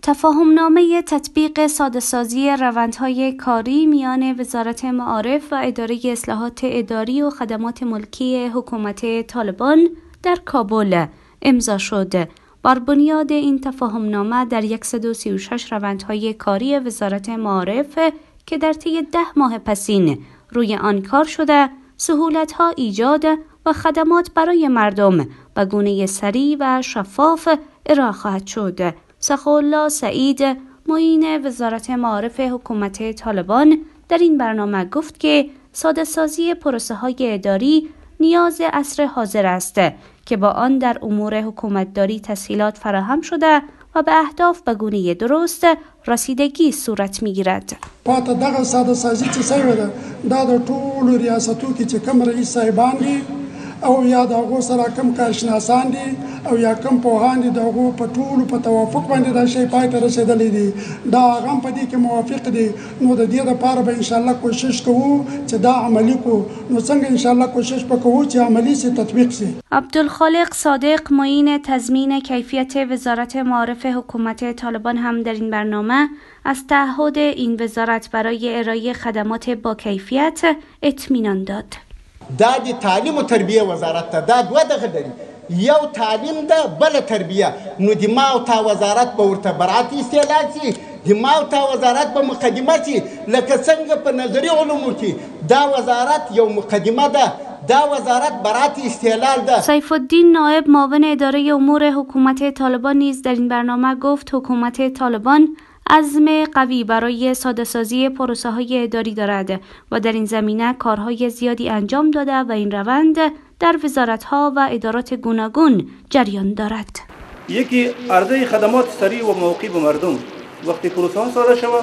تفاهمنامه تطبیق ساده‌سازی روندهای کاری میان وزارت معارف و اداره اصلاحات اداری و خدمات ملکی حکومت طالبان در کابل امضا شد. بر بنیاد این تفاهمنامه در 136 روندهای کاری وزارت معارف که در طی 10 ماه پسین روی آن کار شده، سهولت‌ها ایجاد و خدمات برای مردم به گونه سریع و شفاف ارائه خواهد شد. سخاءالله سعید، معین وزارت معارف حکومت طالبان، در این برنامه گفت که ساده‌سازی پروسه‌های اداری نیاز عصر حاضر است که با آن در امور حکومتداری تسهیلات فراهم شده و به اهداف به گونه درست رسیدگی صورت می‌گیرد. پاته دغه ساده‌سازي چې شوې ده دا د ټولو ریاستو کې چې کوم رئیس صاحبان دي او یا د هغو سره کوم کارشناسان دي او یا کوم پوهان دي د هغو په ټولو په توافق باندې دا شی پای ته رسېدلی دي. دا هغه هم په دې کې موافق دي. نو د دې لپاره به انشاءالله کوشش کوو چې دا عملي کړو. نو څنګه انشاءالله کوشش وکړو چې عملي سي تطبیق سي. عبدالخالق صادق، معین تضمین کیفیت وزارت معارف حکومت طالبان، هم در این برنامه از تعهد این وزارت برای ارائه خدمات با کیفیت اطمینان داد. دا د تعلیم و تربیه وزارت ته دا دوه دغه لري، یو تعلیم ده بل تربیه. نو د ما او تا وزارت به ورته برعت استعلال سي، د ما او تا وزارت به مقدمه سي. لکه څنګه په نظري علومو کې دا وزارت یو مقدمه ده، دا وزارت برعت استعلال ده. سیف الدین نائب، معاون اداره امور حکومت طالبان، نیز در این برنامه گفت حکومت طالبان عزم قوی برای ساده‌سازی پروسه‌های اداری دارد و در این زمینه کارهای زیادی انجام داده و این روند در وزارت‌ها و ادارات گوناگون جریان دارد. یکی عرضه خدمات سریع و موقع به مردم. وقتی پروسه‌ها ساده شود،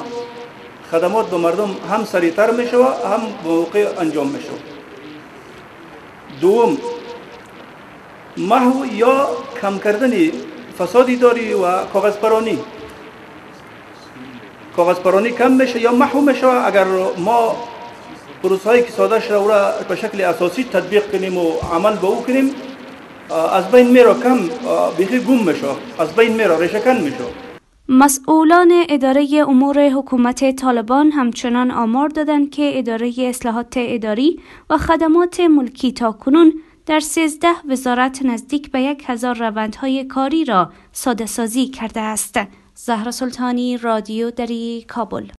خدمات به مردم هم سریعتر می‌شود، هم موقع انجام می‌شود. دوم، محو یا کم کردن فساد اداری و کاغذپرانی کم میشه یا محو میشه اگر ما پروسه‌هایی که ساده شده او را به شکل اساسی تطبیق کنیم و عمل به او کنیم. از بین میره، کم بیخی گم میشه، از بین میره، ریشه‌کن میشه. مسئولان اداره امور حکومت طالبان همچنان آمار دادند که اداره اصلاحات اداری و خدمات ملکی تاکنون در 13 وزارت نزدیک به 1000 روندهای کاری را ساده‌سازی کرده است. زهرا سلطانی، رادیو دری، کابل.